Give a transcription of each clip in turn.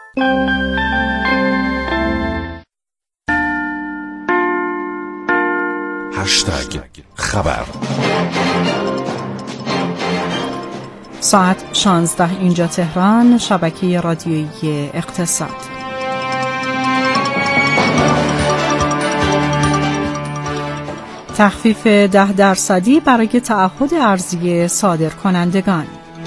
خبر. ساعت 16 اینجا تهران، شبکه رادیویی اقتصاد. تخفیف 10% برای تعهد ارزی صادرکنندگان.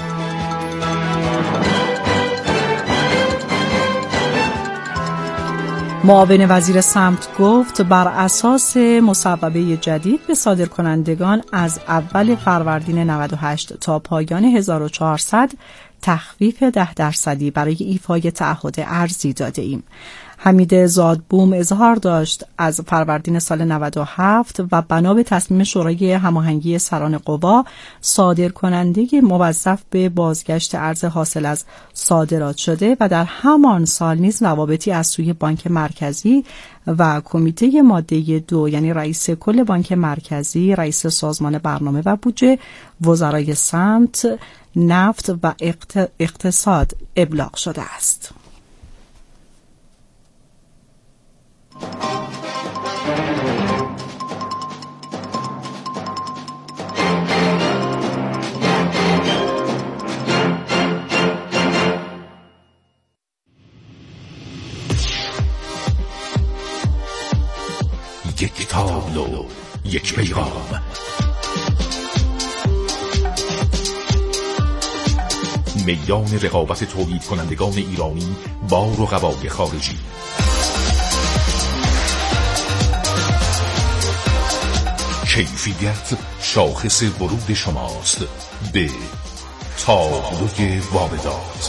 معاون وزیر سمت گفت بر اساس مصوبه جدید به صادرکنندگان از اول فروردین 98 تا پایان 1400 تخفیف 10% برای ایفای تعهد ارزی داده ایم. حمید زادبوم اظهار داشت از فروردین سال 97 و بنا به تصمیم شورای هماهنگی سران قوا، صادرکننده موظف به بازگشت ارز حاصل از صادرات شده و در همان سال نیز روابطی از سوی بانک مرکزی و کمیته ماده 2 یعنی رئیس کل بانک مرکزی، رئیس سازمان برنامه و بودجه، وزرای سمت، نفت و اقتصاد ابلاغ شده است. یک تابلو، یک پیغام. میدان رقابت تولید کنندگان ایرانی با رقبای خارجی. کیفیت شاخص ورود شماست به تابلوی واردات.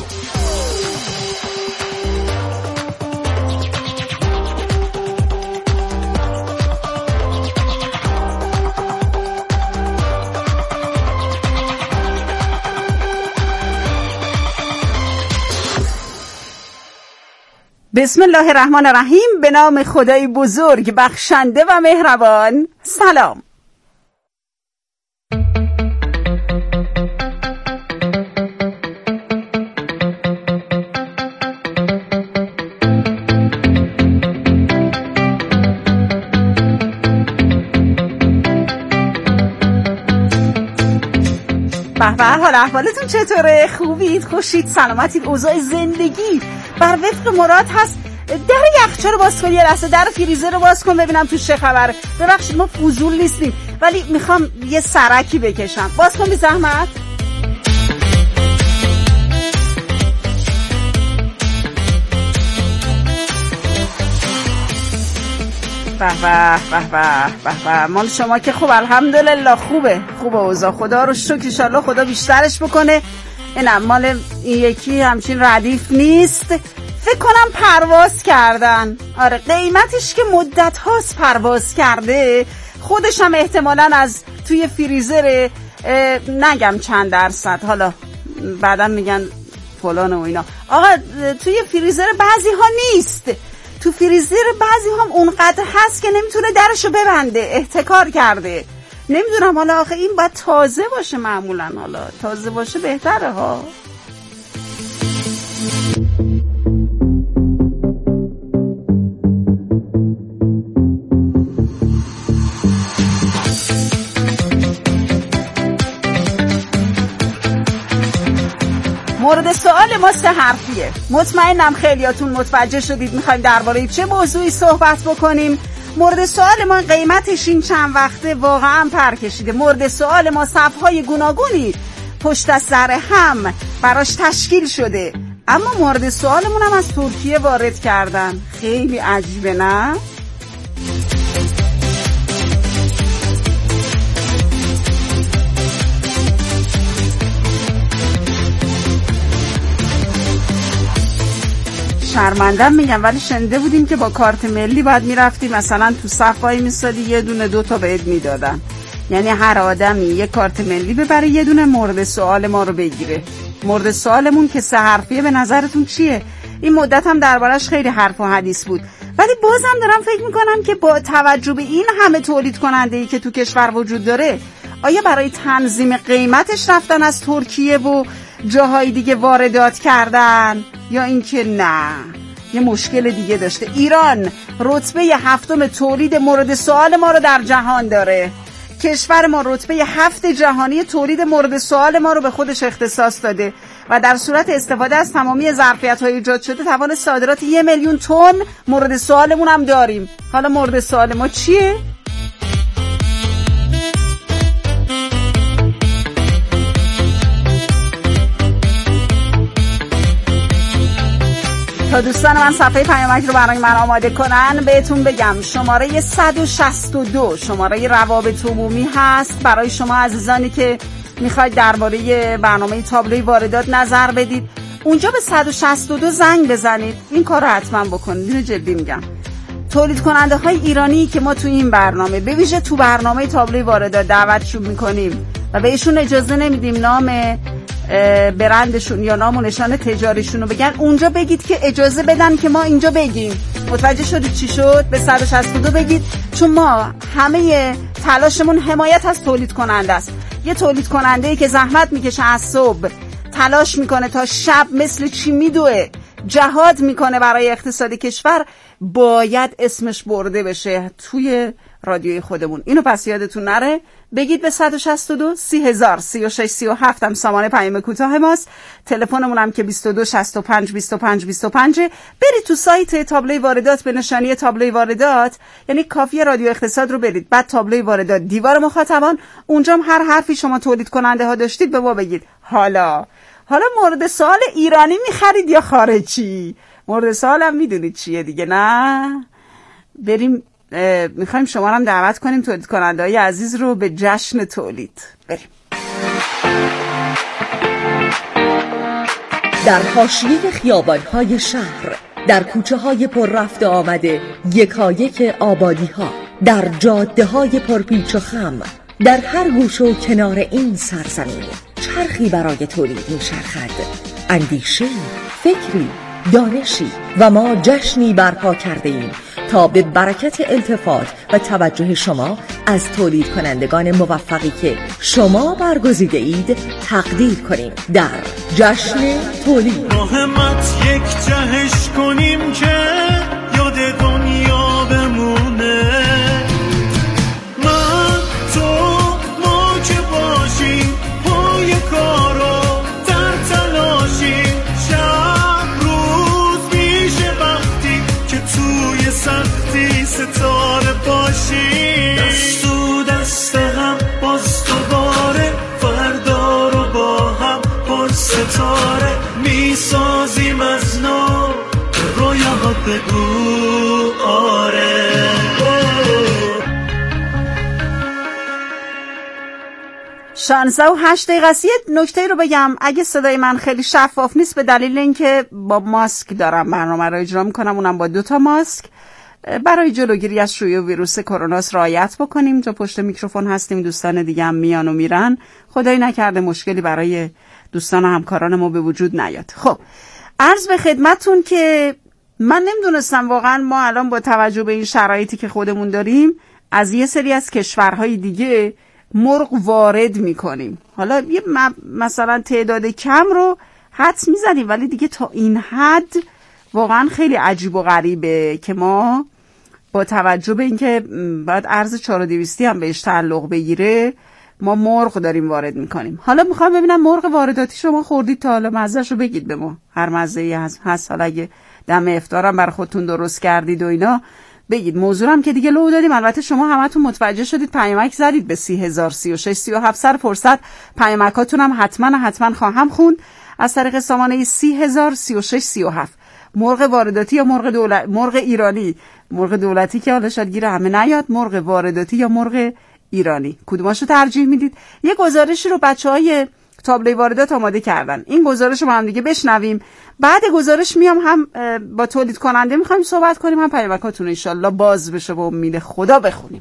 بسم الله الرحمن الرحیم. به نام خدای بزرگ بخشنده و مهربان. سلام. به حال احوالتون چطوره؟ خوبید؟ خوشید؟ سلامتید؟ اوضاع زندگی بر وفق مراد هست؟ در یخچال رو باز کن، یه لحظه در فریزر رو باز کن ببینم توش چه خبره. ببخشید ما فضول نیستیم ولی میخوام یه سرکی بکشم. باز کن بی زحمت. به مال شما که خوب، الحمدلله خوبه اوضاع، خدا رو شکر. ان شاءالله خدا بیشترش بکنه. اینم مال این یکی همچین ردیف نیست، فکر کنم پرواز کردن. آره قیمتش که مدت هاست پرواز کرده، خودش هم احتمالاً از توی فریزر، نگم چند درصد، حالا بعدا میگن فلان و اینا. آقا توی فریزر بعضی ها نیست، تو فریزر بعضی هم اونقدر هست که نمیتونه درشو ببنده، احتکار کرده. نمیدونم حالا آخه این باید تازه باشه، معمولا حالا تازه باشه بهتره ها. مورد سوال ما 3 حرفیه. مطمئنم خیلیاتون متوجه شدید میخوایم درباره چه موضوعی صحبت بکنیم. مورد سوال ما قیمتش این چند وقته واقعا پر کشیده. مورد سوال ما صفهای گوناگونی پشت از سر هم براش تشکیل شده. اما مورد سوالمون هم از ترکیه وارد کردن. خیلی عجیبه نه؟ شرمندم میگم ولی شنیده بودیم که با کارت ملی باید میرفتی مثلا تو صف وای میسادی، یه دونه 2 تا بهت میدادن. یعنی هر آدمی یه کارت ملی ببره یه دونه مورد سوال ما رو بگیره. مورد سوالمون که 3 حرفیه به نظرتون چیه؟ این مدت هم دربارش خیلی حرف و حدیث بود ولی بازم دارم فکر میکنم که با توجه به این همه تولید کننده‌ای که تو کشور وجود داره، آیا برای تنظیم قیمتش رفتن از ترکیه و جاهای دیگه واردات کردن یا اینکه نه یه مشکل دیگه داشته؟ ایران رتبه 7 تولید مورد سوال ما رو در جهان داره. کشور ما رتبه 7 جهانی تولید مورد سوال ما رو به خودش اختصاص داده و در صورت استفاده از تمامی ظرفیت‌های ایجاد شده توان صادرات 1 میلیون تن مورد سوالمون هم داریم. حالا مورد سوال ما چیه؟ تا دوستان من صفحه پیامک رو برای من آماده کنن بهتون بگم شماره 162 شماره روابط عمومی هست برای شما عزیزانی که میخواید درباره برنامه تابلوی واردات نظر بدید. اونجا به 162 زنگ بزنید. این کار رو حتما بکنید، اینو جدی میگم. تولید کننده های ایرانی که ما تو این برنامه به ویژه تو برنامه تابلوی واردات دعوتشون میکنیم و بهشون اجازه نمیدیم نام برندشون یا نام و نشان تجاریشون رو بگن، اونجا بگید که اجازه بدن که ما اینجا بگیم. متوجه شدید چی شد؟ به 162 بگید، چون ما همه تلاشمون حمایت از تولید کننده است. یه تولید کننده که زحمت میکشه از صبح تلاش میکنه تا شب مثل چی میدوه جهاد میکنه برای اقتصاد کشور، باید اسمش برده بشه توی رادیوی خودمون. اینو پس یادتون نره، بگید به 162 30,000 36 37 هم سامان پیام کوتاه ماست. تلفنمون هم که 22 65 25 25. برید تو سایت تابلوی واردات به نشانی تابلوی واردات، یعنی کافیه رادیو اقتصاد رو برید، بعد تابلوی واردات دیوار مخاطبان، اونجا هر حرفی شما تولید کننده ها داشتید به ما بگید. حالا مورد سوال ایرانی میخرید یا خارجی؟ مورد سوال هم میدونید چیه دیگه، نه؟ بریم میخوایم شما هم دعوت کنیم تولید کننده های عزیز رو به جشن تولید. بریم. در حاشیه خیابان‌های شهر، در کوچه‌های پر رفت و آمده یکایک آبادی‌ها، در جاده‌های پرپیچ و خم، در هر گوشه و کنار این سرزمین چرخی برای تولید می‌چرخد. اندیشه، فکری، دانشی و ما جشنی برپا کرده ایم تا به برکت التفات و توجه شما از تولید کنندگان موفقی که شما برگزیده اید تقدیر کنیم در جشن تولید. مهمت یک جهش کنیم که یاد دنیا بمونه، من تو ما که باشیم پای کارو در تلاشیم، شب روز میشه وقتی که توی سختی ستاره باشیم، دست و دست هم باز دوباره فردا رو با هم پر ستاره میسازیم از نو، رویاها بگو آره. شانزده و 8 دقیقه است. یه نکته رو بگم، اگه صدای من خیلی شفاف نیست به دلیل اینکه با ماسک دارم برنامه رو اجرا میکنم، اونم با 2 ماسک. برای جلوگیری از شیوع ویروس کرونا رعایت بکنیم. جا پشت میکروفون هستیم، دوستان دیگه هم میان و میرن، خدای نکرده مشکلی برای دوستان و همکاران ما به وجود نیاد. خب عرض به خدمتون که من نمیدونستم واقعا ما الان با توجه به این شرایطی که خودمون داریم از یه سری از کشورهای دیگه مرغ وارد میکنیم. حالا یه مثلا تعداد کم رو حدس میزنیم، ولی دیگه تا این حد واقعا خیلی عجیب و غریبه که ما با توجه به اینکه باید ارز 4200 هم بهش تعلق بگیره ما مرغ داریم وارد میکنیم. حالا میخوام ببینم مرغ وارداتی شما خوردید تا حالا؟ مزه‌ش رو بگید به ما، هر مزه‌ای هست. حالا اگه دم افطارم برای خودتون درست کردید و اینا بگید. موضوعم که دیگه لو دادیم، البته شما همتون متوجه شدید، پیامک زدید به 30000 36 37. سر فرصت پیامکاتون هم حتما خواهم خوند از طریق سامانه 30000 36 37. مرغ وارداتی یا مرغ ایرانی؟ مرغ دولتی که حالا شاید گیر همه نیاد. مرغ وارداتی یا مرغ ایرانی، کدوماشو ترجیح میدید؟ یه گزارشی رو بچهای تابلوی واردات آماده کردن، این گزارش رو با هم دیگه بشنویم. بعد گزارش میام هم با تولید کننده میخوایم صحبت کنیم، هم پیامکاتون ان شاءالله باز بشه و امید خدا بخونیم.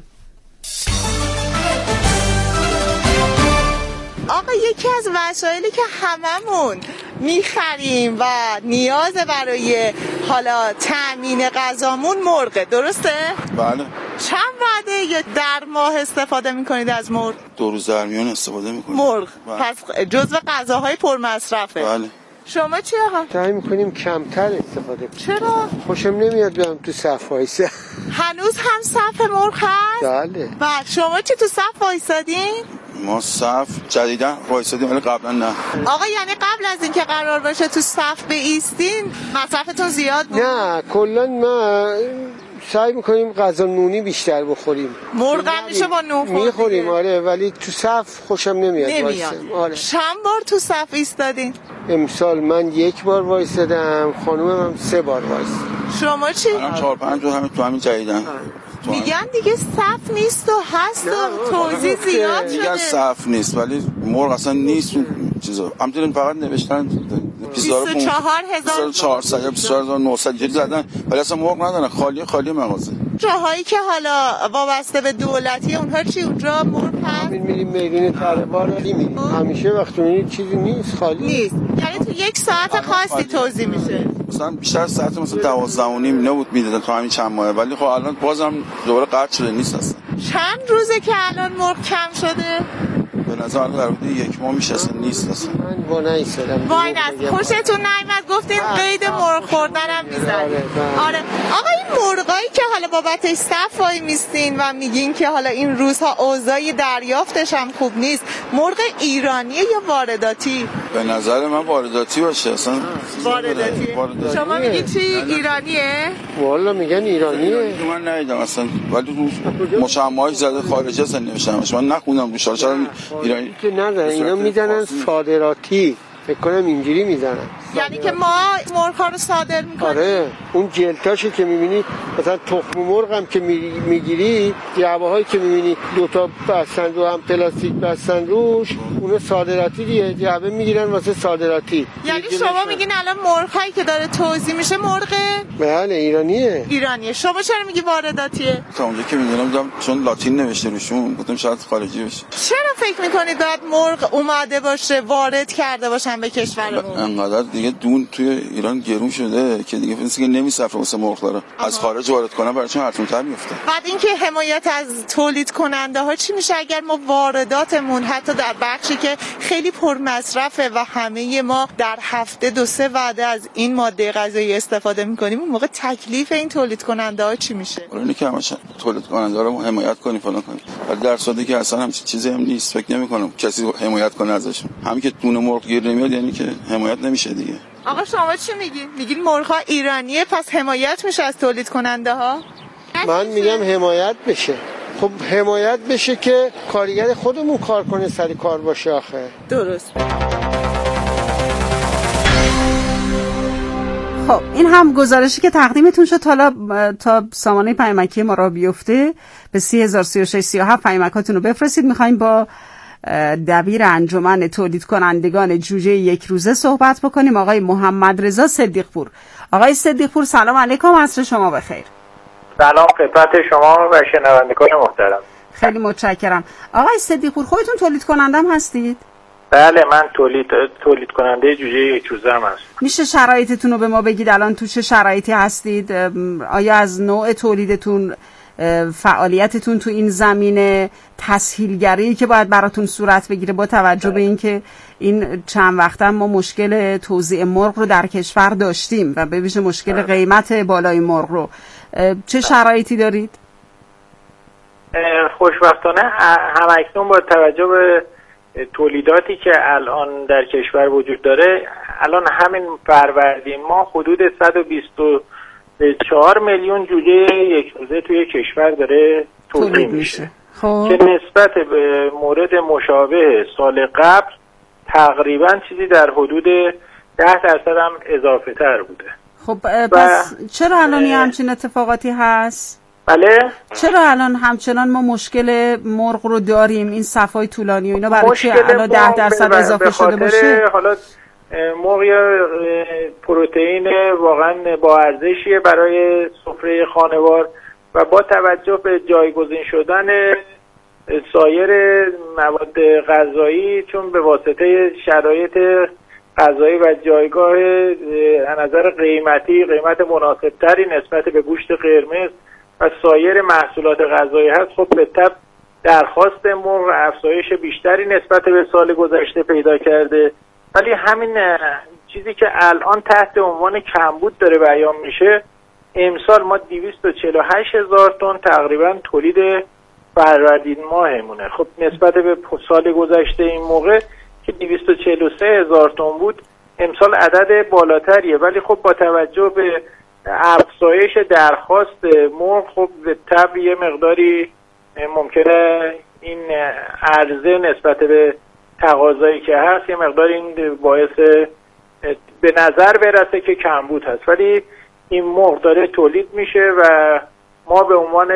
آقا یکی از وسایلی که هممون میخریم و نیاز برای حالا تأمین غذامون مرغه، درسته؟ بله. چند وعده یا در ماه استفاده میکنید از مرغ؟ 2 روز در میان استفاده میکنیم مرغ پس جزو غذاهای پرمصرفه. بله. شما چی آقا؟ سعی میکنیم کمتر استفاده کنیم. چرا؟ خوشم نمیاد برم تو صف وایسم. هنوز هم صف مرغ هست؟ بله. بعد شما چی تو صف وایسادین؟ ما صف جدیدن وایسادیم ولی قبلا نه. آقا یعنی قبل از اینکه قرار باشه تو صف بایستین مصرفتون زیاد بود؟ نه کلا ما سعی میکنیم غذا نونی بیشتر بخوریم. مرغ هم میشه با نون میخوریم آره، ولی تو صف خوشم نمیاد وایسم. آره. چند بار تو صف ایستادین؟ امسال من 1 بار وایسادم، خانومم هم 3 بار وایساد. شما چی؟ منم 4-5 روز تو همین جدیدن. میگن دیگه صف نیست و هست و توضیح زیاد شده. میگن صف نیست ولی مرغ اصلا نیست چیزا. همینطوری فقط نوشتن 24400 یا 24900 اینجوری زدن ولی اصلا مرغ ندارن، خالی مغازه. جاهایی که حالا وابسته به دولتی اونها چی اونجا مرغ هست؟ میریم میدون طلب‌ها رو میریم. همیشه وقتی میریم چیزی نیست، خالی نیست. یعنی تو 1 ساعت خاصی توزیع میشه. مثلا بیشتر ساعت مثلا 12:30 نبود میدادن تا همین چند ماه، ولی خب الان بازم دوباره قطع شده نیست اصلا. چند روزه که الان مرغ کم شده؟ به نظر من در حدود 1 ماه میشه اصلا نیست اصلا. من با نیستم. وای نه خوشتون نیامد گفتین قید مرغ خوردنم میزنید. آره آقا این مرغایی که حالا بابتش صف وای میستین و میگین که حالا این روزها اوضاع دریافتش هم خوب نیست، مرغ ایرانیه یا وارداتی؟ به نظر من وارداتی باشه اصلا. وارداتیه. شما میگید چی ایرانیه؟ والا میگن ایرانیه. من ندیدم اصلا ولی تو مشمعاش زده خارجی اصلا نوشتمش، من نخوندم رو شارچ ایرانی که ندارن، اینا میزنن صادراتی، فکر کنم اینجوری میزنن. یعنی که ما مرغ‌ها رو صادر میکنیم. آره اون جلتاشو که میبینی مثلا تخم مرغ هم که میگیری جعبه‌هایی که میبینی 2 تا بستن رو هم پلاستیک بستن روش، اون صادراتی دیگه، جعبه میگیرن واسه صادراتی. یعنی شما میگین الان مرغ‌هایی که داره توزیع میشه مرغ بله ایرانیه. شما چرا میگی وارداتیه؟ تا اونجا که میدونم چون لاتین نوشته روشون گفتم شاید خارجی باشه. چرا فکر میکنید باید مرغ اومده باشه وارد کرده باشن به کشورمون؟ انقدر دیگه دون توی ایران گرون شده که دیگه فکر نمیصرفه واسه مرغ داره. از خارج وارد کنن براشون ارزان‌تر میفته. بعد اینکه حمایت از تولید کننده ها چی میشه اگر ما وارداتمون حتی در بخشی که خیلی پرمصرفه و همه ما در هفته 2-3 وعده از این ماده غذایی استفاده میکنیم، اون موقع تکلیف این تولید کننده ها چی میشه؟ اینه که همش تولید کننده رو حمایت کنیم فلان کنیم، ولی در صورتی که اصلا همچین چیزی هم نیست، فکر نمی‌کنم کسی حمایت کنه ازشون. همین که دونه مرغ گیر نمیاد یعنی که حمایت نمیشه دیگه. آقا شما چی میگین؟ میگین مرغ‌ها ایرانیه پس حمایت میشه از تولید کننده ها؟ من میگم حمایت بشه. خب حمایت بشه که کارگر خودمون کار کنه، سر کار باشه آخه. درست. خب این هم گزارشی که تقدیمتون شد حالا تا سامانه پیامکی ما را بیفته به 303637 پیامکاتون رو بفرستید. میخوایم با دبیر انجمن تولید کنندگان جوجه 1 روزه صحبت بکنیم، آقای محمد رضا صدیق پور. آقای صدیق پور سلام علیکم، عصر شما بخیر. سلام خدمت شما و شنوندگان محترم. خیلی متشکرم. آقای صدیق پور خودتون تولید کننده هم هستید؟ بله من تولید کننده جوجه 1 روزه هم هستم. میشه شرایطتون رو به ما بگید؟ الان تو چه شرایطی هستید؟ آیا از نوع تولیدتون، فعالیتتون تو این زمینه، تسهیلگری که باید براتون صورت بگیره با توجه به اینکه این چند وقته ما مشکل توزیع مرغ رو در کشور داشتیم و به ویژه مشکل قیمت بالای مرغ رو، چه شرایطی دارید؟ خوشبختانه همکنون با توجه به تولیداتی که الان در کشور وجود داره، الان همین فروردین ما حدود 124 میلیون جوجه 1 روزه توی کشور داره تولید میشه که نسبت به مورد مشابه سال قبل تقریبا چیزی در حدود 10% هم اضافه تر بوده. خب پس چرا الان همچین اتفاقاتی هست؟ بله چرا الان همچنان ما مشکل مرغ رو داریم؟ این صفای طولانی و اینا برای چه الان 10% اضافه شده باشه؟ حالا مرغ پروتئین واقعا با ارزشیه برای سفره خانوار و با توجه به جایگزین شدن سایر مواد غذایی، چون به واسطه شرایط غذایی و جایگاه از نظر قیمت مناسبتری نسبت به گوشت قرمز و سایر محصولات غذایی هست، خب به طب درخواست مرغ افزایش بیشتری نسبت به سال گذشته پیدا کرده. ولی همین چیزی که الان تحت عنوان کمبود داره بیان میشه، امسال ما 248,000 تن تقریبا تولید فروردین ماهمونه. خب نسبت به سال گذشته این موقع که 243,000 تن بود، امسال عدد بالاتریه. ولی خب با توجه به افزایش درخواست مرغ، خب به طبع یه مقداری ممکنه این عرضه نسبت به تقاضایی که هست یه مقدار این باعث به نظر برسه که کمبود هست. ولی این مرغ داره تولید میشه و ما به عنوان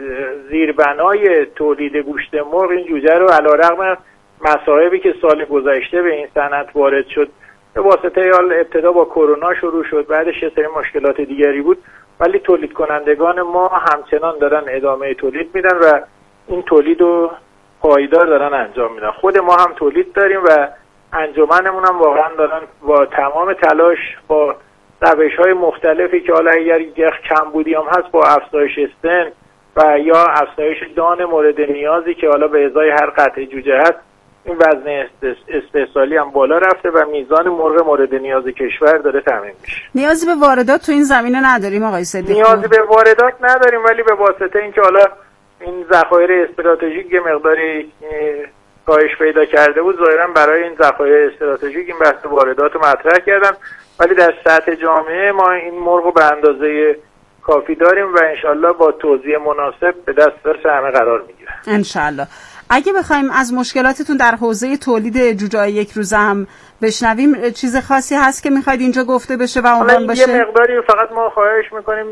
زیربنای تولید گوشت مرغ این جوجه رو علیرغم مصائبی که سال گذشته به این صنعت وارد شد، به واسطه ابتدا با کرونا شروع شد، بعدش یه سری مشکلات دیگری بود، ولی تولید کنندگان ما همچنان دارن ادامه تولید میدن و این تولید رو پایدار دارن انجام میدن. خود ما هم تولید داریم و انجمنمون هم واقعا دارن با تمام تلاش، با روش‌های مختلفی که حالا اگر کمبودی هم هست، با افزایش سن و یا افزایش دان مورد نیازی که حالا به ازای هر قطعه جوجه هست، این وزن استحصالی هم بالا رفته و میزان مرغ مورد نیاز کشور داره تامین میشه. نیازی به واردات تو این زمینه نداریم آقای صدیقی؟ نیازی به واردات نداریم، ولی به واسطه اینکه حالا این ذخایر استراتژیک یه مقداری کاهش پیدا کرده بود، ظاهرا برای این ذخایر استراتژیک این بحث واردات رو مطرح کردن. ولی در سطح جامعه ما این مرغ رو به اندازه کافی داریم و انشالله با توزیع مناسب به دسترس همه قرار میگیره. انشالله. اگه بخوایم از مشکلاتتون در حوزه تولید جوجه‌های یک روزه هم بشنویم، چیز خاصی هست که میخواید اینجا گفته بشه و عنوان بشه؟ یه مقداری فقط ما خواهش میکنیم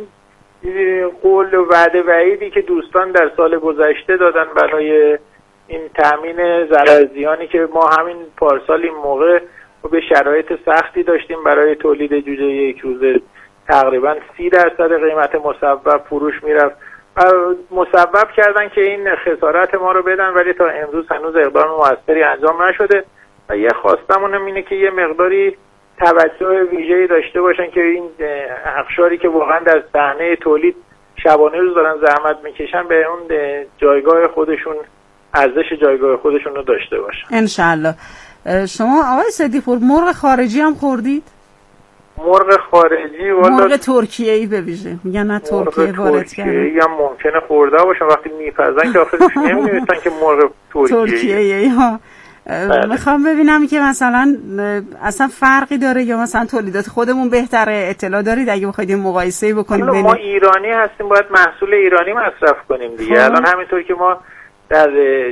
قول و وعده وعیدی که دوستان در سال گذشته دادن برای این تامین ضرر زیانی که ما همین پارسال این موقع به شرایط سختی داشتیم برای تولید جوجه یک روزه، تقریبا 30% قیمت مصوب فروش میرفت و مسبب کردن که این خسارت ما رو بدن، ولی تا امروز هنوز اقدام موثری انجام نشده و یه خواستمون اینه که یه مقداری توجه ویژه‌ای داشته باشن که این اقشاری که واقعا در صحنه تولید شبانه روز دارن زحمت میکشن به اون جایگاه خودشون، ارزش جایگاه خودشون رو داشته باشن. انشالله. شما آقای صدیق‌پور مرغ خارجی هم خوردید؟ مرغ خارجی مرغ ترکیه‌ای به ویژه میگن نه ترکیه وارد کردن، هم ممکنه خورده باشن، وقتی میپزن که آخرش نمی‌نویسن که مرغ ترکیه‌ای ها. میخوام ببینم که مثلا اصلا فرقی داره یا مثلا تولیدات خودمون بهتره؟ اطلاع دارید اگه بخواید مقایسه بکنید؟ ما ایرانی هستیم، باید محصول ایرانی مصرف کنیم دیگه. الان همینطور که ما در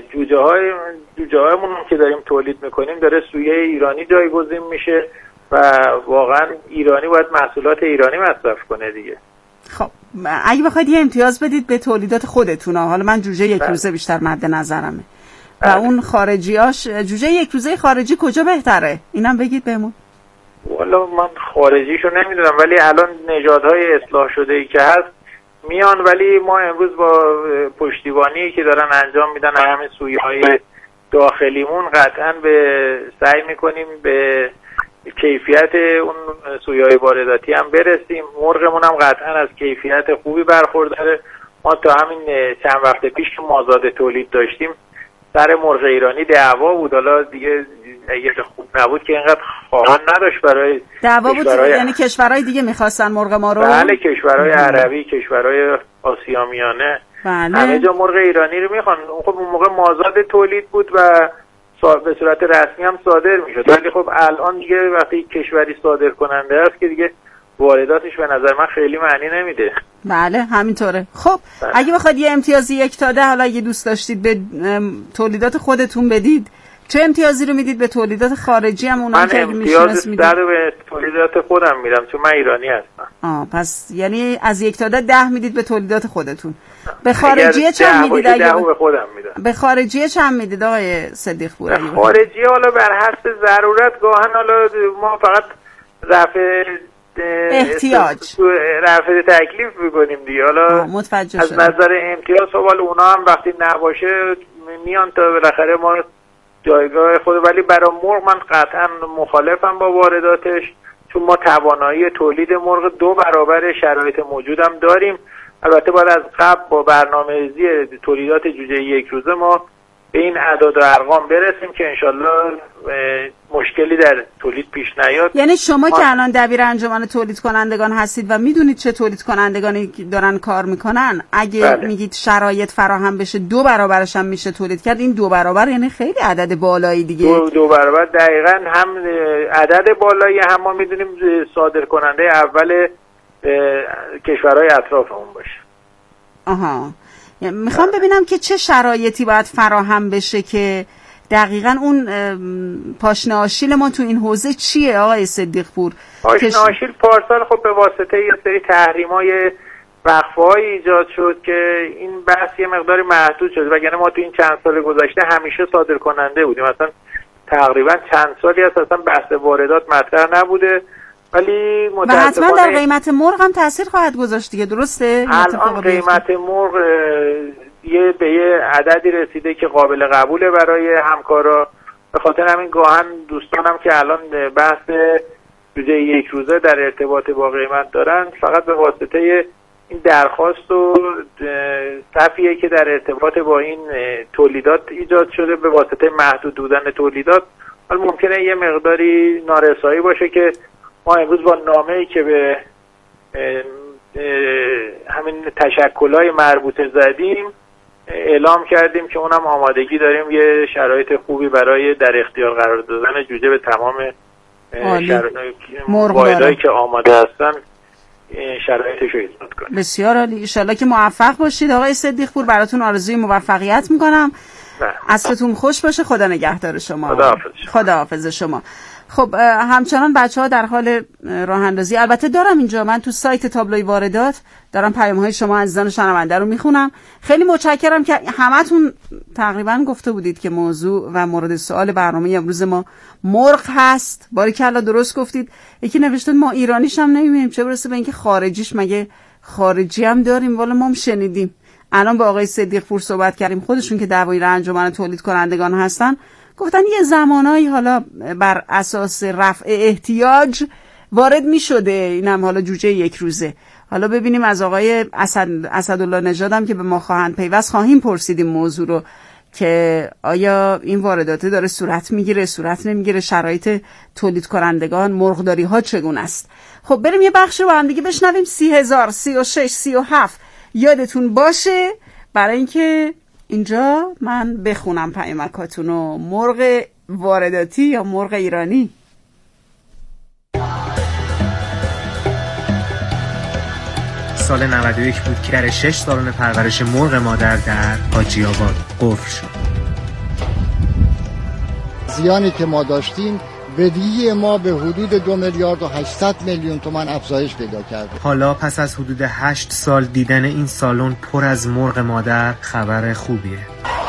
جوجه‌هایمون که داریم تولید میکنیم داره سویه ایرانی جایگزین میشه و واقعا ایرانی باید محصولات ایرانی مصرف کنه دیگه. خب اگه بخواید یه امتیاز بدید به تولیدات خودتون، حالا من جوجه یک روزه بیشتر مد نظرمه و اون خارجیاش، جوجه یک روزه خارجی کجا بهتره؟ اینم بگید بهمون. والا من خارجیشو نمیدونم، ولی الان نژادهای اصلاح شده ای که هست میان، ولی ما امروز با پشتیبانی که دارن انجام میدن همین سویه‌های داخلیمون قطعا به سعی میکنیم به کیفیت اون سویه‌های وارداتی هم برسیم. مرغمون هم قطعا از کیفیت خوبی برخورداره. ما تا همین چند وقت پیش که مازاد تولید داشتیم سر مرغ ایرانی دعوا بود، حالا دیگه اگه خوب نبود که اینقدر خواهان نداشت برای دعوا بود، یعنی کشورهای دیگه میخواستن مرغ ما رو؟ بله، کشورهای عربی، کشورهای آسیا میانه، بله. همه جا مرغ ایرانی رو میخوان. خب اون موقع مازاد تولید بود و به صورت رسمی هم صادر میشد، ولی خب الان دیگه وقتی کشوری صادر کننده است که دیگه وارداتش به نظر من خیلی معنی نمیده. بله همینطوره. خب بله. اگه بخواد یه امتیازی 1 تا 10 حالا اگه دوست داشتید به تولیدات خودتون بدید، چه امتیازی رو میدید به تولیدات خارجی هم اونا که میشناس میدید؟ من امتیاز به تولیدات خودم میدم چون من ایرانی هستم. پس یعنی از 1 تا 10 میدید به تولیدات خودتون. به خارجی چند میدید؟ اگه به خودم میدم. به خارجی چند میدید آقای صدیق‌پور؟ به خارجی حالا بر حسب ضرورت، گاهن حالا ما فقط رفع احتیاج، رفع تکلیف میکنیم دیگه. حالا از نظر امتیاز حالا اونا هم وقتی نباشه میان تا بالاخره ما جایگاه خود، ولی برای مرغ من قطعا مخالفم با وارداتش، چون ما توانایی تولید مرغ 2 برابر شرایط موجودم داریم. البته باید از قبل با برنامه‌ریزی تولیدات جوجه یک روزه ما به این اعداد و ارقام برسیم که انشالله مشکلی در تولید پیش نیاد. یعنی شما که الان دبیر انجمن تولید کنندگان هستید و میدونید چه تولید کنندگانی دارن کار میکنن، اگه میگید شرایط فراهم بشه 2 برابرش هم میشه تولید کرد، این 2 برابر یعنی خیلی عدد بالایی دیگه. 2 برابر دقیقاً هم عدد بالایی، هم ما میدونیم صادر کننده اول کشورهای اطرافمون باشه. آها، میخوام ببینم که چه شرایطی باید فراهم بشه که دقیقاً اون پاشنه آشیل ما تو این حوزه چیه آقای صدیق پور؟ پاشنه آشیل پارسال خب به واسطه یه سری تحریم‌های وقفه‌ای ایجاد شد که این بحث یه مقداری محدود شد، وگرنه ما تو این چند سال گذشته همیشه صادر کننده بودیم. مثلا تقریباً چند سالی هست اصلا بحث واردات مطرح نبوده، ولی و حتما در قیمت مرغ هم تاثیر خواهد گذاشت دیگه، درسته؟ الان قیمت مرغ به یه عددی رسیده که قابل قبوله برای همکارا. به خاطر همین گاهن دوستانم که الان بحث جوجه یک روزه در ارتباط با قیمت دارن، فقط به واسطه این درخواست و صفیه که در ارتباط با این تولیدات ایجاد شده، به واسطه محدود بودن تولیدات، حالا ممکنه یه مقداری نارسایی باشه که ما امروز با نامه‌ای که به همین تشکل‌های مربوطه زدیم اعلام کردیم که اونم آمادگی داریم یه شرایط خوبی برای در اختیار قرار دادن جوجه به تمام واحدهایی که آماده هستن شرایطش رو ایجاد کنیم. بسیار عالی، ان شاءالله که موفق باشید آقای صدیق پور. براتون آرزوی موفقیت میکنم. عصرتون خوش باشه. خدا نگهدار شما. خداحافظ شما. خب همچنان بچه‌ها در حال راه اندازی. البته دارم اینجا من تو سایت تابلوی واردات دارم پیام‌های شما عزیزان شنونده رو میخونم. خیلی متشکرم که همتون تقریبا گفته بودید که موضوع و مورد سوال برنامه امروز ما مرغ هست. باریکلا درست گفتید. یکی نوشته ما ایرانیش هم نمی‌بینیم، چه برسه به اینکه خارجیش. مگه خارجی هم داریم؟ والا ما هم شنیدیم. الان با آقای صدیق پور صحبت کردیم، خودشون که دبیر انجمن تولید کنندگان هستن، گفتن یه زمانایی حالا بر اساس رفع احتیاج وارد می شده، اینم حالا جوجه یک روزه. حالا ببینیم از آقای اسدالله نژاد هم که به ما خواهند پیوست خواهیم پرسیدیم موضوع رو که آیا این واردات داره صورت میگیره، صورت نمیگیره، شرایط تولید کنندگان مرغداری ها چگونه است. خب بریم یه بخش رو با هم دیگه بشنویم. 30,000 36 37 یادتون باشه، برای اینکه اینجا من بخونم پیامکاتونو. مرغ وارداتی یا مرغ ایرانی؟ سال 91 بود که در 6 سالن پرورش مرغ مادر در حاجی‌آباد قفل شد. زیانی که ما داشتیم بدهی ما به حدود 2 میلیارد و 800 میلیون تومان افزایش پیدا کرد. حالا پس از حدود 8 سال دیدن این سالن پر از مرغ مادر خبر خوبیه.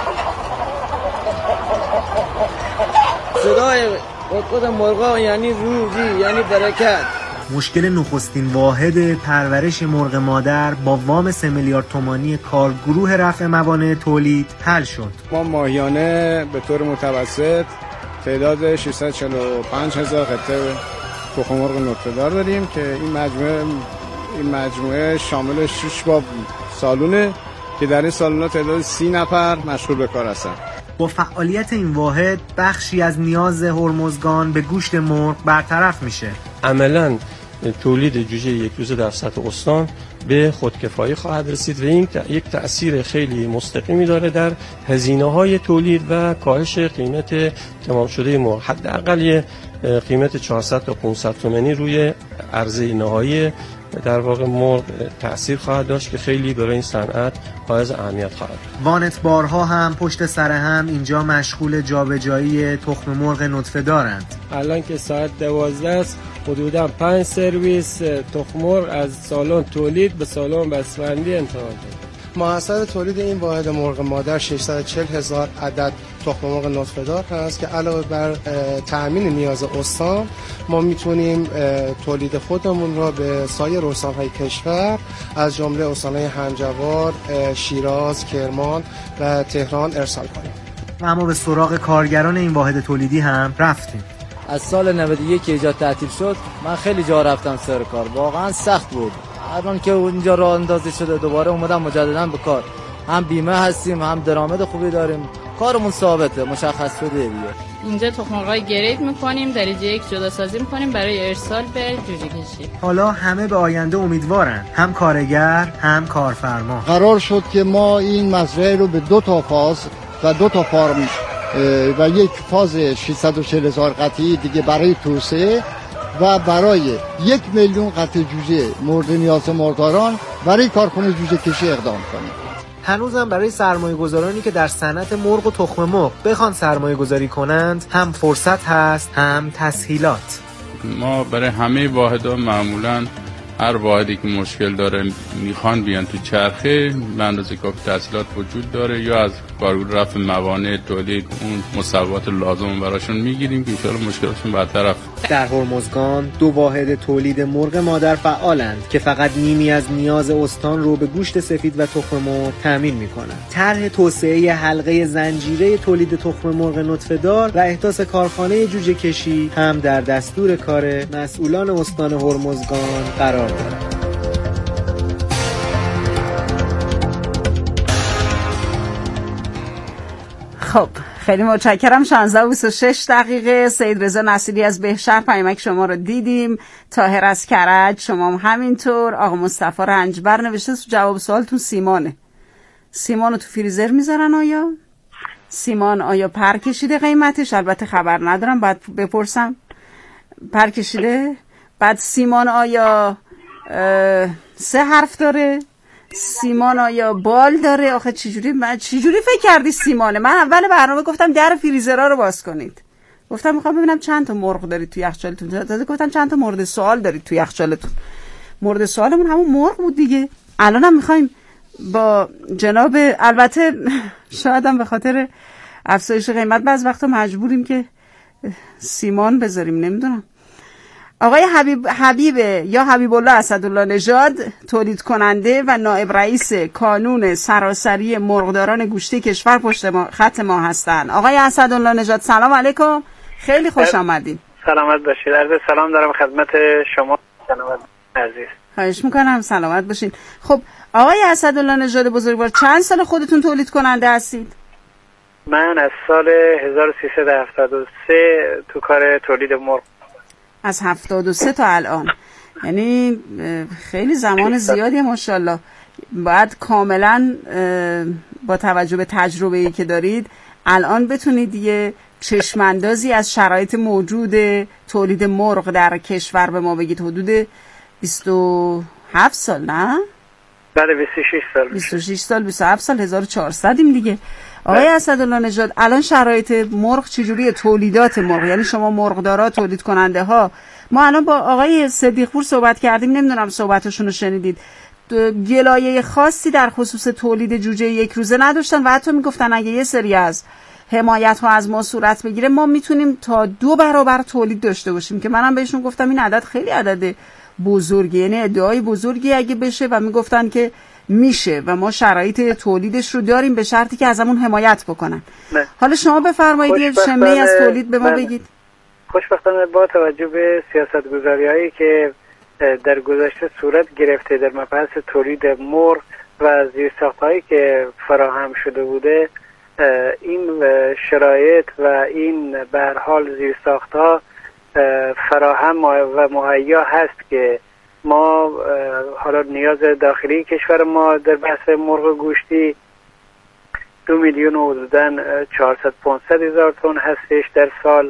صدای خود مرغا یعنی روزی، یعنی برکت. مشکل نخستین واحد پرورش مرغ مادر با وام 3 میلیارد تومانی کارگروه رفع موانع تولید حل شد. ما ماهیانه به طور متوسط تعداد 645,000 قطعه تخم مرغ نطفه‌دار داریم که این مجموعه شامل 6 باب سالونه که در این سالونا تعداد 30 نفر مشغول به کار هستند. با فعالیت این واحد بخشی از نیاز هرمزگان به گوشت مرغ برطرف میشه. عملاً تولید جوجه یک روزه در سطح استان به خودکفایی خواهد رسید و این یک تأثیر خیلی مستقیمی داره در هزینه‌های تولید و کاهش قیمت تمام شده مرغ. حداقل قیمت 400 تا 500 تومانی روی عرضه نهایی در واقع مرغ تأثیر خواهد داشت که خیلی برای این صنعت حائز اهمیت خواهد بود. وانتبارها هم پشت سر هم اینجا مشغول جابجایی تخم مرغ نطفه دارند. الان که ساعت 12 است حدوداً 5 سرویس تخم مرغ از سالن تولید به سالن بسته‌بندی انتقال داد. محصول تولید این واحد مرغ مادر 640,000 عدد تخم مرغ نطفه‌دار هست که علاوه بر تأمین نیاز استان ما میتونیم تولید خودمون را به سایر استان‌های کشور از جمله استان‌های هنجوار، شیراز، کرمان و تهران ارسال کنیم. و اما به سراغ کارگران این واحد تولیدی هم رفتیم. از سال 91 که ایجاد تعطیل شد من خیلی جا رفتم سر کار، واقعا سخت بود. الان که اونجا راه اندازی شده دوباره اومدم مجددا به کار، هم بیمه هستیم هم درآمد خوبی داریم، کارمون ثابته مشخص شده دیگه. اینجا تخم مرغای گرید میکنیم، درجه 1 جدا سازی میکنیم برای ارسال به جوجه کشی. حالا همه به آینده امیدوارن، هم کارگر هم کارفرما. قرار شد که ما این مزرعه رو به 2 تا فاز و 2 تا فارم و یک فاز 640,000 قطعی دیگه برای توسعه و برای 1 میلیون قطعه جوجه مورد نیاز مرداران برای کارخونه جوجه کشی اقدام کنیم. هنوزم برای سرمایه گذارانی که در صنعت مرغ و تخم مرغ بخوان سرمایه گذاری کنند هم فرصت هست هم تسهیلات. ما برای همه واحدها معمولاً هر واحدی که مشکل داره میخوان بیان تو چرخه به اندازه کافی تسهیلات وجود داره، یا از کارگروه رفع موانع تولید اون مصوبات لازم براشون میگیریم که ان شاءالله مشکلاتشون برطرف. در هرمزگان 2 واحد تولید مرغ مادر فعالند که فقط نیمی از نیاز استان رو به گوشت سفید و تخم مرغ تامین میکنند. طرح توسعه حلقه زنجیره تولید تخم مرغ نطفه‌دار و احداث کارخانه جوجه کشی هم در دستور کار مسئولان استان هرمزگان قرار دارد. خب خیلی متشکرم. 16:26 سید رضا نصیری از بهشهر پیامک شما رو دیدیم، طاهر از کرج شما هم همینطور، آقا مصطفی رنجبر نوشته تو جواب سوالتون سیمانو تو فریزر میذارن آیا؟ سیمان آیا پر کشیده قیمتش؟ البته خبر ندارم، بعد بپرسم. پر کشیده؟ بعد سیمان آیا 3 حرف داره؟ سیمان آیا بال داره؟ آخه چجوری فکر کردی سیمانه؟ من اول برنامه گفتم در فریزرها رو باز کنید، گفتم میخوام ببینم چند تا مرغ دارید توی یخچالتون، داده گفتم چند تا مورد سوال دارید توی یخچالتون. مورد سوالمون همون مرغ بود دیگه. الانم میخوایم با جناب، البته شاید هم به خاطر افزایش قیمت بعض وقتا مجبوریم که سیمان بذاریم، نمیدونم. آقای حبیب یا حبیب الله اسدالله نژاد، تولید کننده و نائب رئیس کانون سراسری مرغداران گوشتی کشور پشت خط ما هستند. آقای اسدالله نژاد سلام علیکم، خیلی خوش آمدید. سلامت باشید. عرض سلام دارم خدمت شما سلامت عزیز. خواهش میکنم، سلامت باشین. خب آقای اسدالله نژاد بزرگوار، چند سال خودتون تولید کننده هستید؟ من از سال 1373 تو کار تولید مرغ. از 73 تا الان، یعنی خیلی زمان زیادیه ماشاءالله. باید کاملا با توجه به تجربه‌ای که دارید الان بتونید یه چشماندازی از شرایط موجود تولید مرغ در کشور به ما بگید. حدود 27 سال نه؟ بله 26 سال 27 سال 1400 دیگه. آقای اسدالله نژاد، الان شرایط مرغ چجوریه؟ تولیدات مرغ، یعنی شما مرغدارا، تولید کننده ها. ما الان با آقای صدیق پور صحبت کردیم، نمیدونم صحبتشون رو شنیدید. گلایه خاصی در خصوص تولید جوجه 1 روزه نداشتن و حتی میگفتن اگه یه سری از حمایت ها از ما صورت بگیره ما میتونیم تا 2 برابر تولید داشته باشیم، که منم بهشون گفتم این عدد خیلی عدد بزرگی، یعنی ادعای بزرگی اگه بشه، و میگفتن که میشه و ما شرایط تولیدش رو داریم به شرطی که ازمون حمایت بکنن. حالا شما بفرمایید یه شمه‌ای از تولید به ما بگید. خوشبختانه با توجه به سیاست‌گذاری‌هایی که در گذشته صورت گرفته در مبحث تولید مرغ و زیرساخت‌هایی که فراهم شده بوده، این شرایط و این به هر حال زیرساخت‌ها فراهم و مهیا هست که ما حالا نیاز داخلی کشور ما در بحث مرغ گوشتی 2 میلیون و حدوداً 400-500 هزار تن هستش در سال،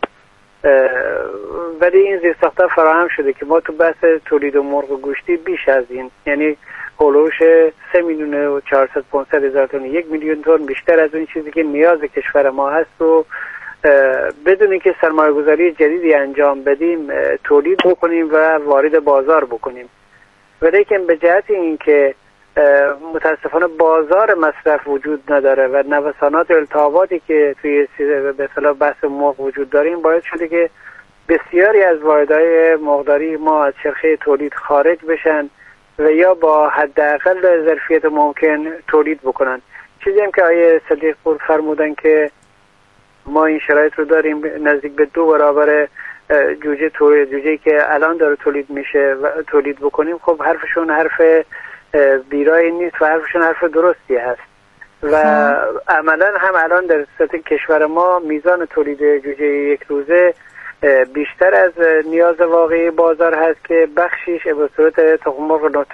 ولی این زیرساخت‌ها فراهم شده که ما تو بحث تولید مرغ گوشتی بیش از این، یعنی هولوش 3 میلیون و 400-500 هزار تن، 1 میلیون تن بیشتر از اون چیزی که نیاز کشور ما هست و بدون اینکه سرمایه‌گذاری جدیدی انجام بدیم تولید بکنیم و وارد بازار بکنیم. ولیکن به جهت اینکه متاسفانه بازار مصرف وجود نداره و نوسانات و التهاباتی که توی به اصطلاح بحث مرغ وجود داره، این باعث شده که بسیاری از واحدهای مرغداری ما از چرخه تولید خارج بشن و یا با حداقل ظرفیت ممکن تولید بکنن. چیزی هم که آقای صدیق پور فرمودن که ما این شرایط رو داریم، نزدیک به 2 برابر جوجه که الان داره تولید میشه و تولید بکنیم، خب حرفشون حرف بیرایی نیست و حرفشون حرف درستی هست و عملا هم الان در سطح کشور ما میزان تولید جوجه یک روزه بیشتر از نیاز واقعی بازار هست که بخشیش به صورت تخم مرغ